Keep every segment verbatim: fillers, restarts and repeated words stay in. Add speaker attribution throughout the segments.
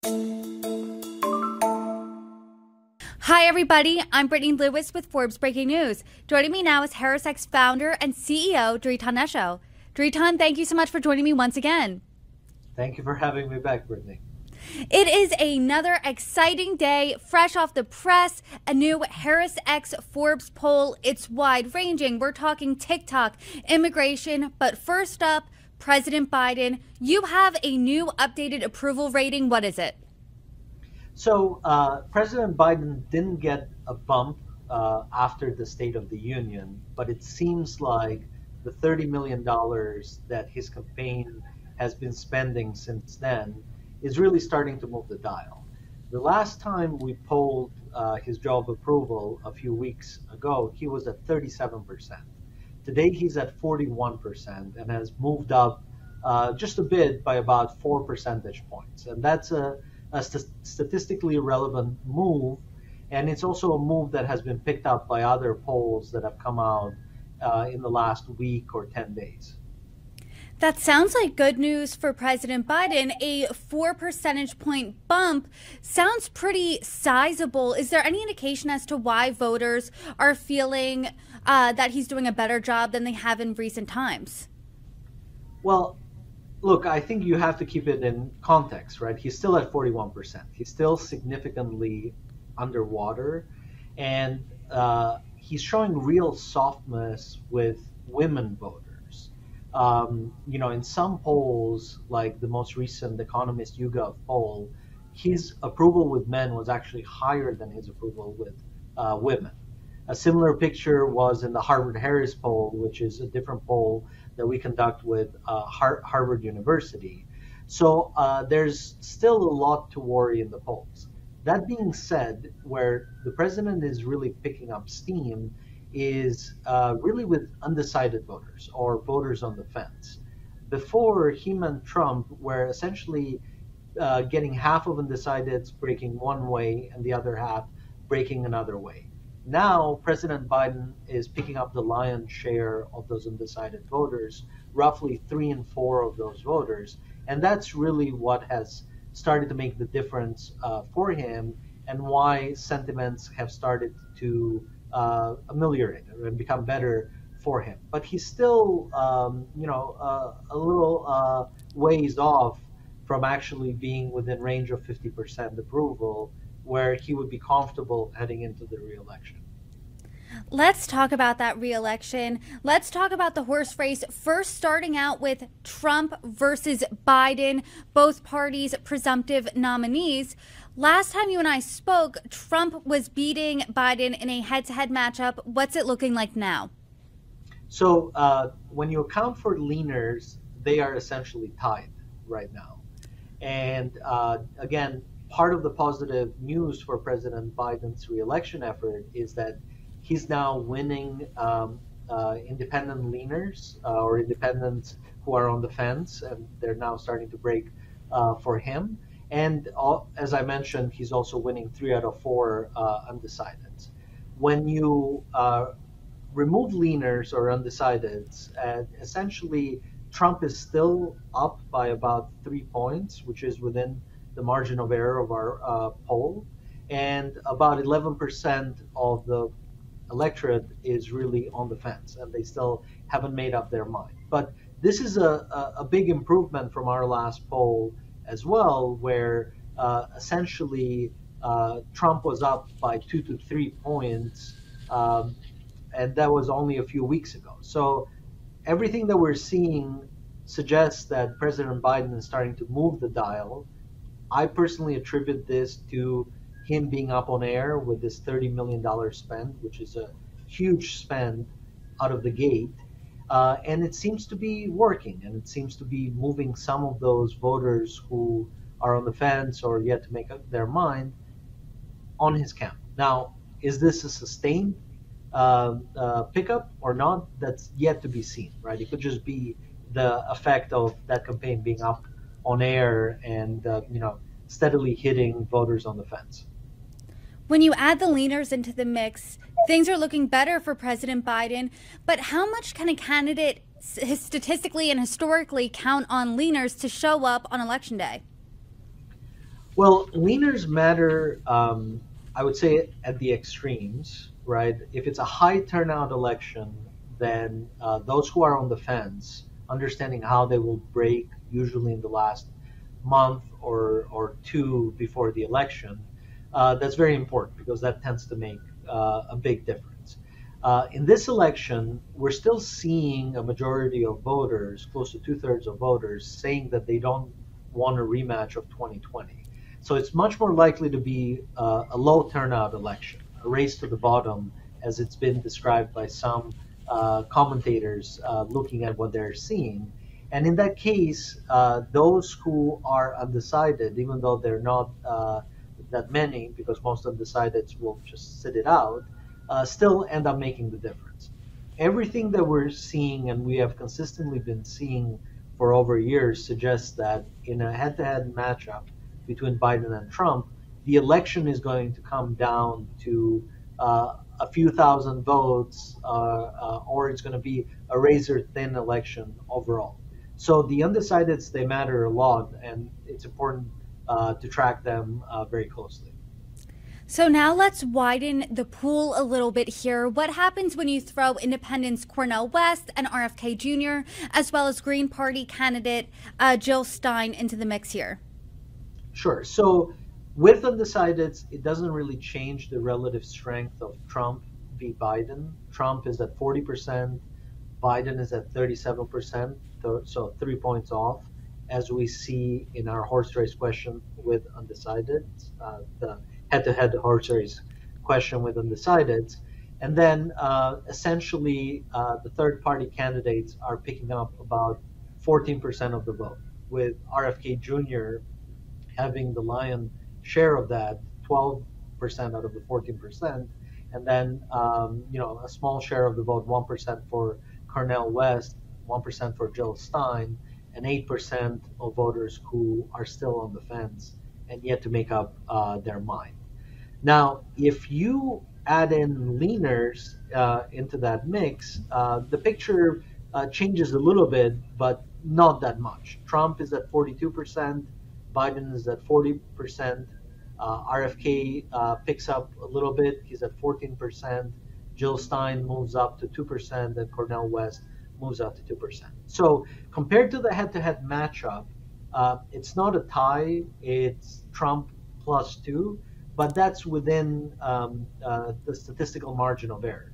Speaker 1: Hi, everybody. I'm Brittany Lewis with Forbes Breaking News. Joining me now is HarrisX founder and C E O, Doritan Esho. Doritan, thank you so much for joining me once again.
Speaker 2: Thank you for having me back, Brittany.
Speaker 1: It is another exciting day, fresh off the press, a new HarrisX Forbes poll. It's wide-ranging. We're talking TikTok, immigration, but first up, President Biden. You have a new updated approval rating. What is it?
Speaker 2: So uh, President Biden didn't get a bump uh, after the State of the Union, but it seems like the thirty million dollars that his campaign has been spending since then is really starting to move the dial. The last time we polled uh, his job approval a few weeks ago, he was at thirty-seven percent. Today he's at forty-one percent and has moved up uh, just a bit by about four percentage points. And that's a a st- statistically relevant move, and it's also a move that has been picked up by other polls that have come out uh, in the last week or ten days.
Speaker 1: That sounds like good news for President Biden. A four percentage point bump sounds pretty sizable. Is there any indication as to why voters are feeling uh, that he's doing a better job than they have in recent times?
Speaker 2: Well, look, I think you have to keep it in context, right? He's still at forty-one percent. He's still significantly underwater, and uh, he's showing real softness with women voters. Um, you know, in some polls, like the most recent Economist YouGov poll, his approval with men was actually higher than his approval with uh, women. A similar picture was in the Harvard-Harris poll, which is a different poll that we conduct with uh, Har- Harvard University. So uh, there's still a lot to worry in the polls. That being said, where the president is really picking up steam is uh, really with undecided voters or voters on the fence. Before, him and Trump were essentially uh, getting half of undecideds breaking one way and the other half breaking another way. Now, President Biden is picking up the lion's share of those undecided voters, roughly three and four of those voters. And that's really what has started to make the difference uh, for him and why sentiments have started to uh, ameliorate and become better for him. But he's still, um, you know, uh, a little uh, ways off from actually being within range of fifty percent approval, where he would be comfortable heading into the re-election.
Speaker 1: Let's talk about that re-election. Let's talk about the horse race. First, starting out with Trump versus Biden, both parties' presumptive nominees. Last time you and I spoke, Trump was beating Biden in a head-to-head matchup. What's it looking like now?
Speaker 2: So uh, when you account for leaners, they are essentially tied right now. And uh, again, part of the positive news for President Biden's re-election effort is that he's now winning um, uh, independent leaners uh, or independents who are on the fence, and they're now starting to break uh, for him. And all, as I mentioned, he's also winning three out of four uh, undecideds. When you uh, remove leaners or undecideds, uh, essentially Trump is still up by about three points, which is within the margin of error of our uh, poll, and about eleven percent of the electorate is really on the fence, and they still haven't made up their mind. But this is a, a, a big improvement from our last poll as well, where uh, essentially uh, Trump was up by two to three points, um, and that was only a few weeks ago. So everything that we're seeing suggests that President Biden is starting to move the dial. I personally attribute this to him being up on air with this thirty million dollars spend, which is a huge spend out of the gate. Uh, and it seems to be working, and it seems to be moving some of those voters who are on the fence or yet to make up their mind on his camp. Now, is this a sustained uh, uh, pickup or not? That's yet to be seen, right? It could just be the effect of that campaign being up on air and, uh, you know, steadily hitting voters on the fence.
Speaker 1: When you add the leaners into the mix, things are looking better for President Biden. But how much can a candidate statistically and historically count on leaners to show up on Election Day?
Speaker 2: Well, leaners matter, um, I would say, at the extremes, right? If it's a high turnout election, then uh, those who are on the fence, understanding how they will break, usually in the last month or, or two before the election, uh, that's very important because that tends to make uh, a big difference. Uh, in this election, we're still seeing a majority of voters, close to two thirds of voters, saying that they don't want a rematch of twenty twenty. So it's much more likely to be uh, a low turnout election, a race to the bottom, as it's been described by some uh, commentators uh, looking at what they're seeing. And in that case, uh, those who are undecided, even though they're not uh, that many, because most undecideds will just sit it out, uh, still end up making the difference. Everything that we're seeing and we have consistently been seeing for over years suggests that in a head to head matchup between Biden and Trump, the election is going to come down to uh, a few thousand votes, uh, uh, or it's going to be a razor thin election overall. So the undecideds, they matter a lot, and it's important uh, to track them uh, very closely.
Speaker 1: So now let's widen the pool a little bit here. What happens when you throw independents Cornel West and R F K Junior, as well as Green Party candidate uh, Jill Stein into the mix here?
Speaker 2: Sure. So with undecideds, it doesn't really change the relative strength of Trump v. Biden. Trump is at forty percent, Biden is at thirty-seven percent, so three points off, as we see in our horse race question with undecideds, uh, the head-to-head horse race question with undecideds. And then uh, essentially uh, the third-party candidates are picking up about fourteen percent of the vote, with R F K Junior having the lion share of that, twelve percent out of the fourteen percent, and then um, you know a small share of the vote, one percent for Cornel West, one percent for Jill Stein, and eight percent of voters who are still on the fence and yet to make up uh, their mind. Now, if you add in leaners uh, into that mix, uh, the picture uh, changes a little bit, but not that much. Trump is at forty-two percent, Biden is at forty percent, uh, R F K uh, picks up a little bit, he's at fourteen percent, Jill Stein moves up to two percent, and Cornel West moves up to two percent. So compared to the head-to-head matchup, uh, it's not a tie, it's Trump plus two, but that's within um, uh, the statistical margin of error.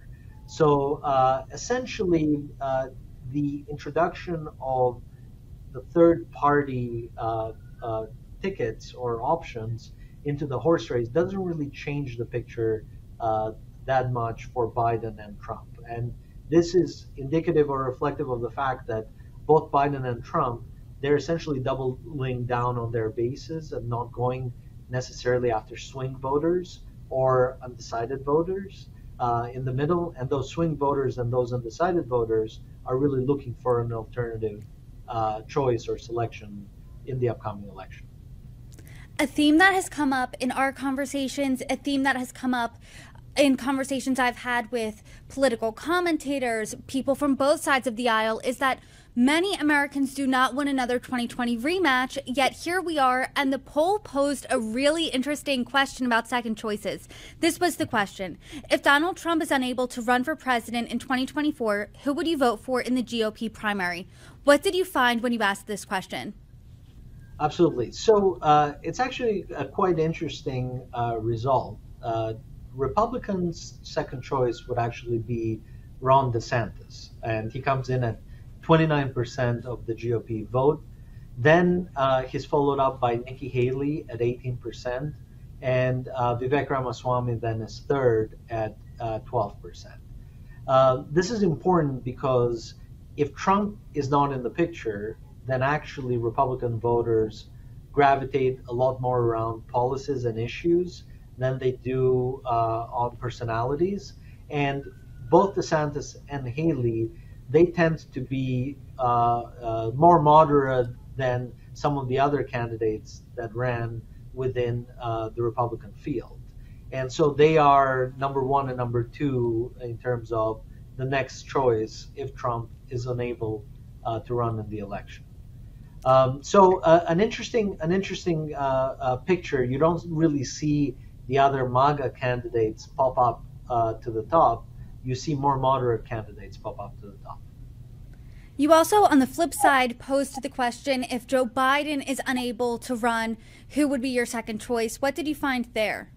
Speaker 2: So uh, essentially, uh, the introduction of the third party uh, uh, tickets or options into the horse race doesn't really change the picture uh, that much for Biden and Trump. And this is indicative or reflective of the fact that both Biden and Trump, they're essentially doubling down on their bases and not going necessarily after swing voters or undecided voters uh, in the middle. And those swing voters and those undecided voters are really looking for an alternative uh, choice or selection in the upcoming election.
Speaker 1: A theme that has come up in our conversations, a theme that has come up in conversations I've had with political commentators, people from both sides of the aisle, is that many Americans do not want another twenty twenty rematch, yet here we are, and the poll posed a really interesting question about second choices. This was the question: if Donald Trump is unable to run for president in twenty twenty-four, who would you vote for in the G O P primary? What did you find when you asked this question?
Speaker 2: Absolutely. So uh, it's actually a quite interesting uh, result. Uh, Republicans' second choice would actually be Ron DeSantis, and he comes in at twenty-nine percent of the G O P vote. Then uh, he's followed up by Nikki Haley at eighteen percent, and uh, Vivek Ramaswamy then is third at uh, twelve percent. Uh, this is important because if Trump is not in the picture, then actually Republican voters gravitate a lot more around policies and issues than they do uh, on personalities. And both DeSantis and Haley, they tend to be uh, uh, more moderate than some of the other candidates that ran within uh, the Republican field. And so they are number one and number two in terms of the next choice if Trump is unable uh, to run in the election. Um, so uh, an interesting an interesting uh, uh, picture. You don't really see the other MAGA candidates pop up uh, to the top. You see more moderate candidates pop up to the top.
Speaker 1: You also, on the flip side, posed the question, if Joe Biden is unable to run, who would be your second choice? What did you find there?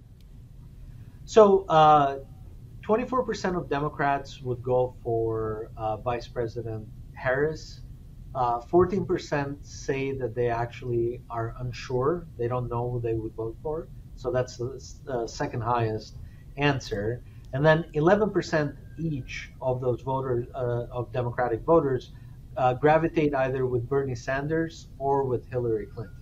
Speaker 2: So uh, twenty-four percent of Democrats would go for uh, Vice President Harris. Uh, fourteen percent say that they actually are unsure. They don't know who they would vote for. So that's the, the second highest answer. And then eleven percent each of those voters, uh, of Democratic voters, uh, gravitate either with Bernie Sanders or with Hillary Clinton.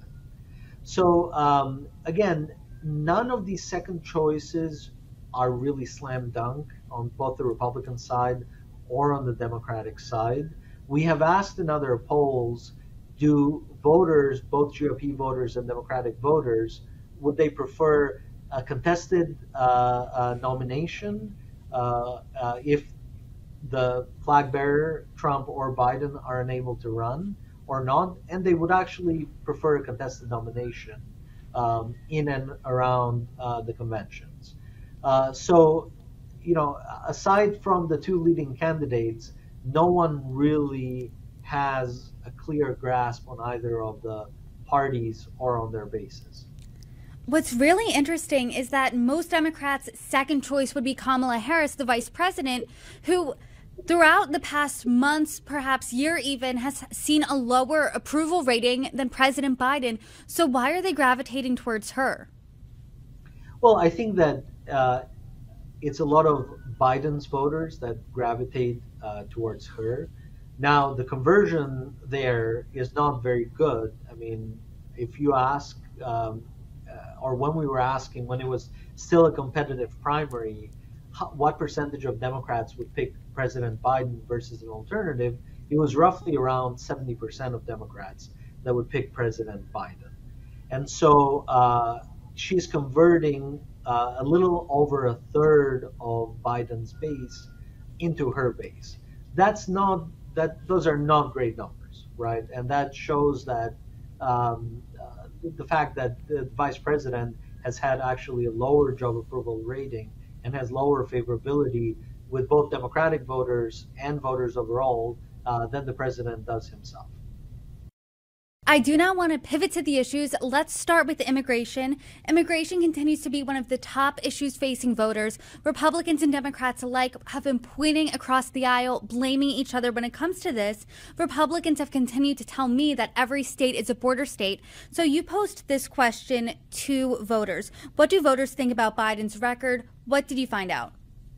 Speaker 2: So um, again, none of these second choices are really slam dunk on both the Republican side or on the Democratic side. We have asked in other polls, do voters, both G O P voters and Democratic voters, would they prefer a contested uh, uh, nomination uh, uh, if the flag bearer, Trump or Biden, are unable to run or not? And they would actually prefer a contested nomination um, in and around uh, the conventions. Uh, so, you know, aside from the two leading candidates, no one really has a clear grasp on either of the parties or on their bases.
Speaker 1: What's really interesting is that most Democrats' second choice would be Kamala Harris, the vice president, who throughout the past months, perhaps year even, has seen a lower approval rating than President Biden. So why are they gravitating towards her?
Speaker 2: Well, I think that uh, it's a lot of Biden's voters that gravitate uh, towards her. Now, the conversion there is not very good. I mean, if you ask, um, uh, or when we were asking, when it was still a competitive primary, how, what percentage of Democrats would pick President Biden versus an alternative, it was roughly around seventy percent of Democrats that would pick President Biden. And so uh, she's converting uh, a little over a third of Biden's base into her base. That's not that; those are not great numbers, right? And that shows that um, uh, the fact that the vice president has had actually a lower job approval rating and has lower favorability with both Democratic voters and voters overall uh, than the president does himself.
Speaker 1: I do not want to pivot to the issues. Let's start with immigration. Immigration continues to be one of the top issues facing voters. Republicans and Democrats alike have been pointing across the aisle, blaming each other when it comes to this. Republicans have continued to tell me that every state is a border state. So you posed this question to voters. What do voters think about Biden's record? What did you find out?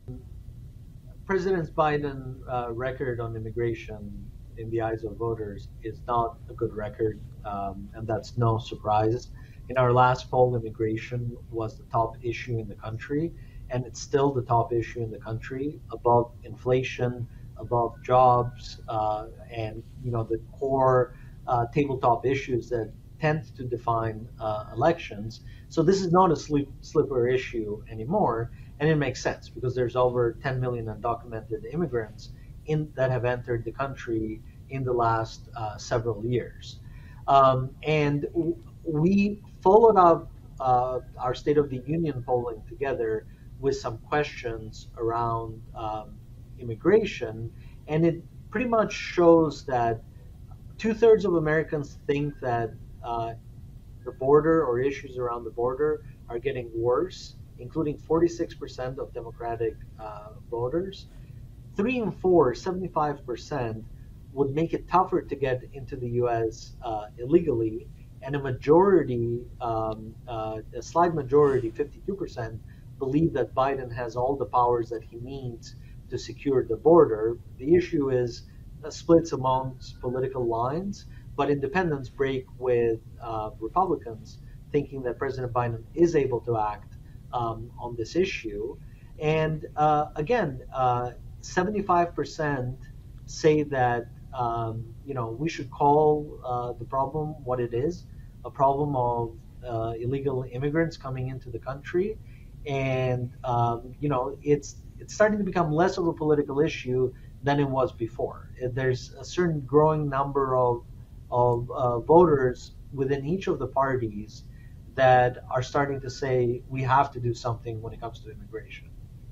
Speaker 2: President Biden's uh, record on immigration in the eyes of voters is not a good record, um, and that's no surprise. In our last poll, immigration was the top issue in the country, and it's still the top issue in the country, above inflation, above jobs, uh, and you know the core uh, tabletop issues that tend to define uh, elections. So this is not a slip, slipper issue anymore, and it makes sense because there's over ten million undocumented immigrants in that have entered the country in the last uh, several years. Um, and w- we followed up uh, our State of the Union polling together with some questions around um, immigration, and it pretty much shows that two-thirds of Americans think that uh, the border or issues around the border are getting worse, including forty-six percent of Democratic uh, voters. Three and four, seventy-five percent, would make it tougher to get into the U S uh, illegally, and a majority, um, uh, a slight majority, fifty-two percent, believe that Biden has all the powers that he needs to secure the border. The issue is uh, splits amongst political lines, but independents break with uh, Republicans, thinking that President Biden is able to act um, on this issue. And uh, again, uh, seventy-five percent say that um, you know we should call uh, the problem what it is, a problem of uh, illegal immigrants coming into the country, and um, you know it's it's starting to become less of a political issue than it was before. There's a certain growing number of of uh, voters within each of the parties that are starting to say we have to do something when it comes to immigration.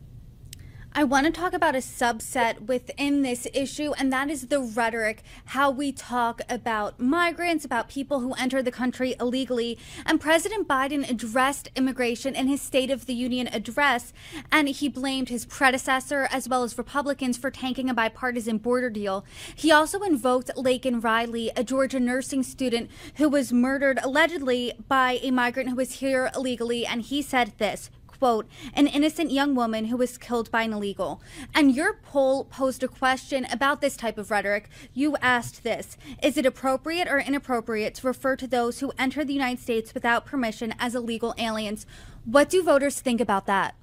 Speaker 1: I want to talk about a subset within this issue, and that is the rhetoric, how we talk about migrants, about people who enter the country illegally. And President Biden addressed immigration in his State of the Union address, and he blamed his predecessor as well as Republicans for tanking a bipartisan border deal. He also invoked Laken Riley, a Georgia nursing student who was murdered allegedly by a migrant who was here illegally, and he said this, quote, an innocent young woman who was killed by an illegal. And your poll posed a question about this type of rhetoric. You asked this: is it appropriate or inappropriate to refer to those who enter the United States without permission as illegal aliens? What do voters think about that?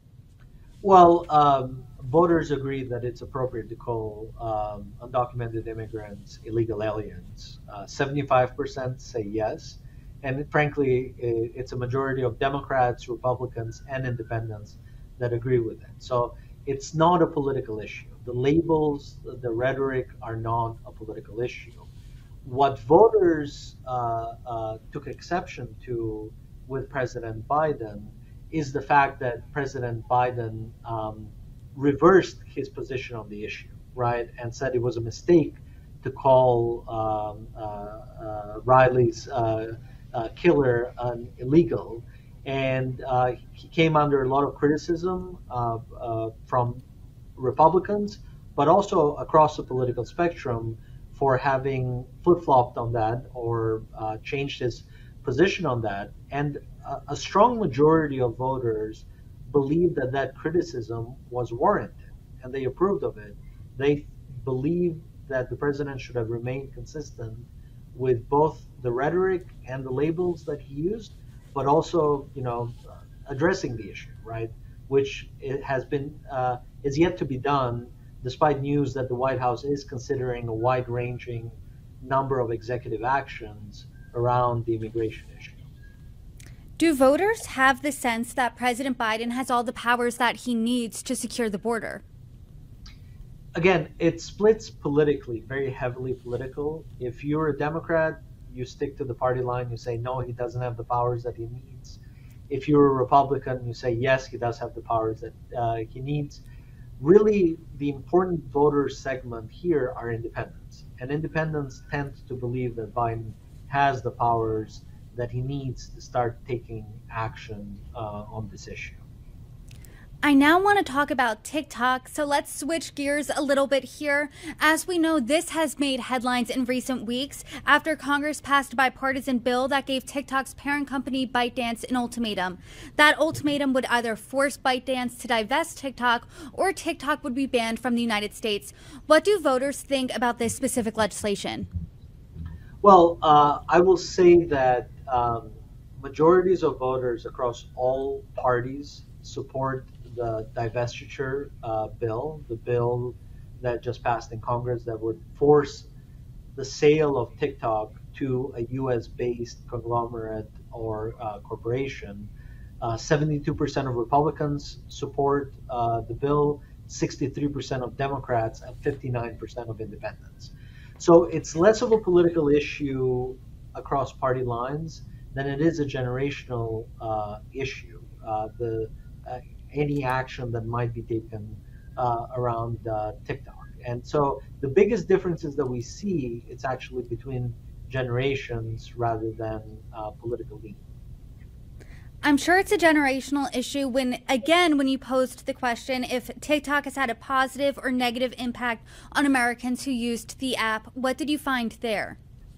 Speaker 2: Well, um, voters agree that it's appropriate to call um, undocumented immigrants illegal aliens. Uh, seventy-five percent say yes. And frankly, it's a majority of Democrats, Republicans, and independents that agree with it. So it's not a political issue. The labels, the rhetoric are not a political issue. What voters uh, uh, took exception to with President Biden is the fact that President Biden um, reversed his position on the issue, right, and said it was a mistake to call um, uh, uh, Riley's uh, Uh, killer an illegal, and uh, he came under a lot of criticism uh, uh, from Republicans, but also across the political spectrum for having flip-flopped on that or uh, changed his position on that. And a, a strong majority of voters believed that that criticism was warranted, and they approved of it. They believe that the president should have remained consistent with both the rhetoric and the labels that he used, but also, you know, addressing the issue, right? Which it has been uh, is yet to be done, despite news that the White House is considering a wide-ranging number of executive actions around the immigration issue.
Speaker 1: Do voters have the sense that President Biden has all the powers that he needs to secure the border?
Speaker 2: Again, it splits politically, very heavily political. If you're a Democrat, you stick to the party line. You say, no, he doesn't have the powers that he needs. If you're a Republican, you say, yes, he does have the powers that uh, he needs. Really, the important voter segment here are independents. And independents tend to believe that Biden has the powers that he needs to start taking action uh, on this issue.
Speaker 1: I now want to talk about TikTok, so let's switch gears a little bit here. As we know, this has made headlines in recent weeks after Congress passed a bipartisan bill that gave TikTok's parent company ByteDance an ultimatum. That ultimatum would either force ByteDance to divest TikTok or TikTok would be banned from the United States. What do voters think about this specific legislation?
Speaker 2: Well, uh, I will say that um, majorities of voters across all parties support the divestiture uh, bill, the bill that just passed in Congress that would force the sale of TikTok to a U S-based conglomerate or uh, corporation. Uh, seventy-two percent of Republicans support uh, the bill, sixty-three percent of Democrats, and fifty-nine percent of independents. So it's less of a political issue across party lines than it is a generational uh, issue. Uh, the uh, any action that might be taken uh, around uh, TikTok. And so the biggest differences that we see, it's actually between generations rather than uh, political leaning.
Speaker 1: I'm sure it's a generational issue when, again, when you posed the question if TikTok has had a positive or negative impact on Americans who used the app. What did you find there?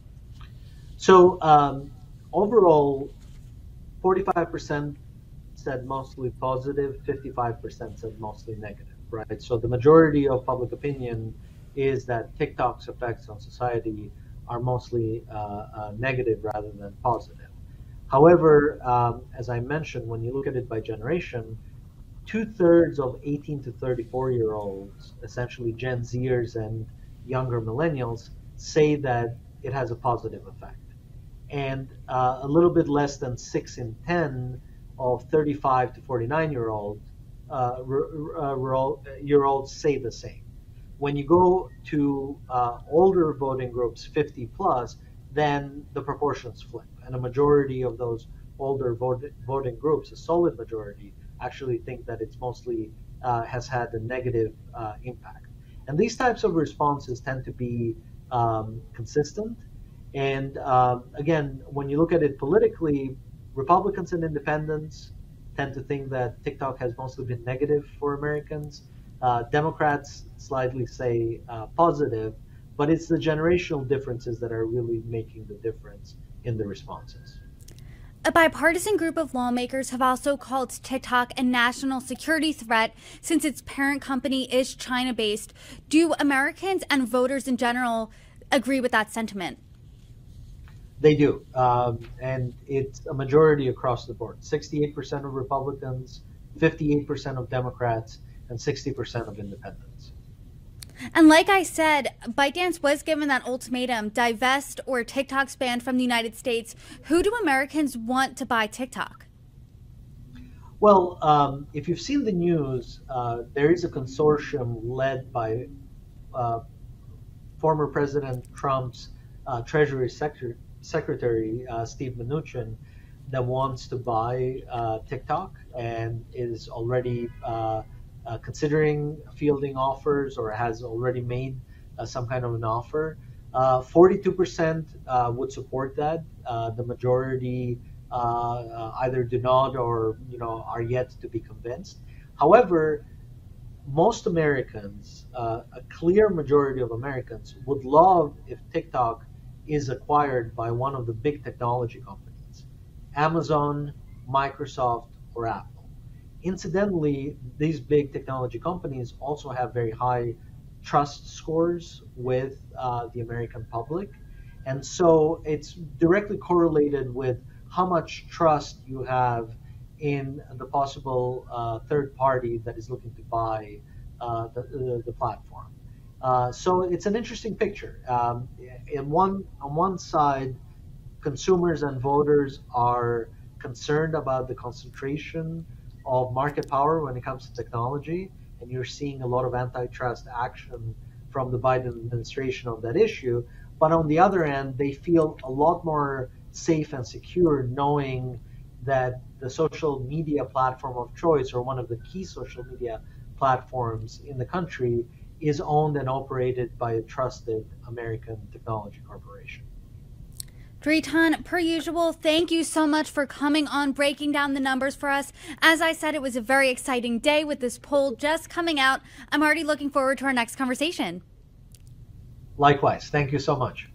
Speaker 2: So um, overall, forty-five percent said mostly positive, fifty-five percent said mostly negative, right? So the majority of public opinion is that TikTok's effects on society are mostly uh, uh, negative rather than positive. However, um, as I mentioned, when you look at it by generation, two-thirds of eighteen to thirty-four-year-olds, essentially Gen Zers and younger millennials, say that it has a positive effect. And uh, a little bit less than six in ten of thirty-five to forty-nine-year-olds uh, uh, year olds say the same. When you go to uh, older voting groups, fifty plus, then the proportions flip. And a majority of those older vote, voting groups, a solid majority, actually think that it's mostly uh, has had a negative uh, impact. And these types of responses tend to be um, consistent. And um, again, when you look at it politically, Republicans and independents tend to think that TikTok has mostly been negative for Americans. Uh, Democrats slightly say uh, positive, but it's the generational differences that are really making the difference in the responses.
Speaker 1: A bipartisan group of lawmakers have also called TikTok a national security threat since its parent company is China-based. Do Americans and voters in general agree with that sentiment?
Speaker 2: They do, um, and it's a majority across the board. sixty-eight percent of Republicans, fifty-eight percent of Democrats, and sixty percent of independents.
Speaker 1: And like I said, ByteDance was given that ultimatum, divest or TikTok's banned from the United States. Who do Americans want to buy TikTok?
Speaker 2: Well, um, if you've seen the news, uh, there is a consortium led by uh, former President Trump's uh, Treasury Secretary, Secretary uh, Steve Mnuchin, that wants to buy uh, TikTok and is already uh, uh, considering fielding offers or has already made uh, some kind of an offer. Uh, forty-two percent uh, would support that. Uh, the majority uh, uh, either do not or you know are yet to be convinced. However, most Americans, uh, a clear majority of Americans, would love if TikTok is acquired by one of the big technology companies, Amazon, Microsoft, or Apple. Incidentally, these big technology companies also have very high trust scores with uh, the American public. And so it's directly correlated with how much trust you have in the possible uh, third party that is looking to buy uh, the, the, the platform. Uh, so it's an interesting picture. Um, in one, on one side, consumers and voters are concerned about the concentration of market power when it comes to technology, and you're seeing a lot of antitrust action from the Biden administration on that issue. But on the other end, they feel a lot more safe and secure knowing that the social media platform of choice, or one of the key social media platforms in the country, is owned and operated by a trusted American technology corporation.
Speaker 1: Dritan, per usual, thank you so much for coming on, breaking down the numbers for us. As I said, it was a very exciting day with this poll just coming out. I'm already looking forward to our next conversation.
Speaker 2: Likewise. Thank you so much.